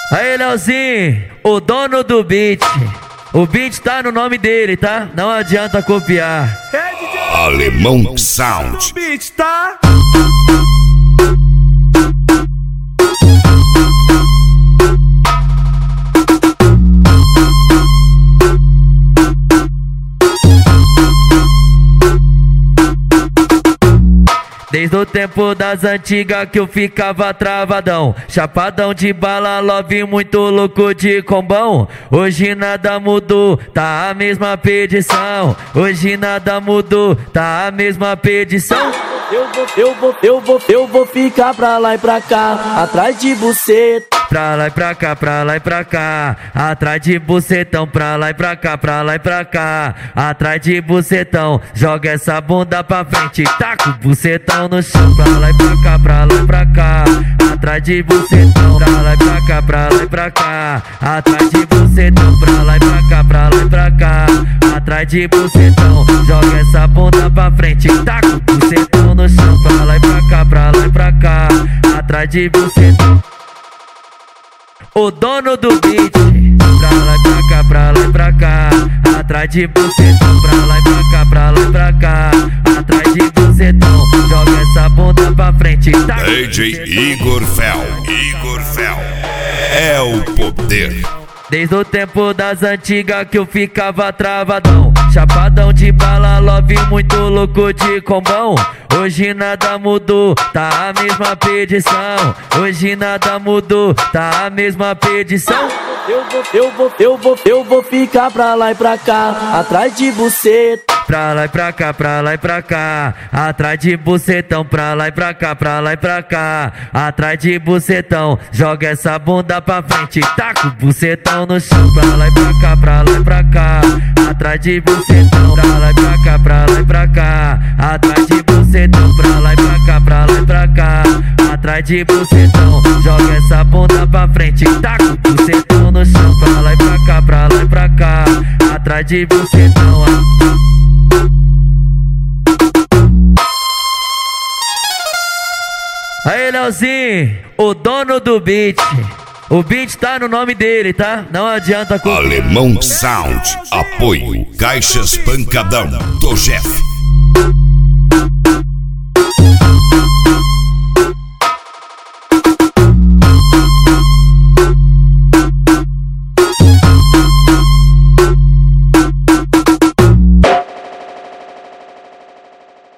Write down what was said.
Aí, Leozinho, o dono do beat. O beat tá no nome dele, tá? Não adianta copiar. Alemão Sound. O beat tá. Desde o tempo das antigas que eu ficava travadão, chapadão de bala, love muito louco de combão. Hoje nada mudou, tá a mesma pedição. Hoje nada mudou, tá a mesma pedição. Eu vou ficar pra lá e pra cá, atrás de buceta. Pra lá e pra cá, pra lá e pra cá, atrás de bucetão. Pra lá e pra cá, pra lá e pra cá, atrás de bucetão. Joga essa bunda pra frente, taca o bucetão no chão. Pra lá e pra cá, pra lá e pra cá, atrás de bucetão. Pra lá e pra cá, pra lá e pra cá, atrás de bucetão. Pra lá e pra cá, pra lá e pra cá, atrás de bucetão. Joga essa bunda pra frente, taca o bucetão no chão. Pra lá e pra cá, pra lá e pra cá, atrás de bucetão. O dono do beat, pra lá e pra cá, pra lá e pra cá, atrás de bucetão. Pra lá e pra cá, pra lá e pra cá, atrás de bucetão. Joga essa bunda pra frente, tá? DJ Igor Fel. Igor Fel é o poder. Desde o tempo das antigas que eu ficava travadão, chapadão de bala, love muito louco de combão. Hoje nada mudou, tá a mesma pedição. Hoje nada mudou, tá a mesma pedição. Eu vou ficar pra lá e pra cá, atrás de buceta. Pra lá e pra cá, pra lá e pra cá, atrás de bucetão. Pra lá e pra cá, pra lá e pra cá, atrás de bucetão. Joga essa bunda pra frente, taca o bucetão no chão. Pra lá e pra cá, pra lá e pra cá, atrás de bucetão. Pra lá e pra cá, pra lá e pra cá, atrás de bucetão. Pra lá e pra cá, pra lá e pra cá, atrás de bucetão. Joga essa bunda pra frente, taca o bucetão no chão. Pra lá e pra cá, pra lá e pra cá, atrás de bucetão. Aí, Leozinho, o dono do beat. O beat tá no nome dele, tá? Não adianta copiar. Alemão Sound. Apoio Caixas Pancadão do Jeff.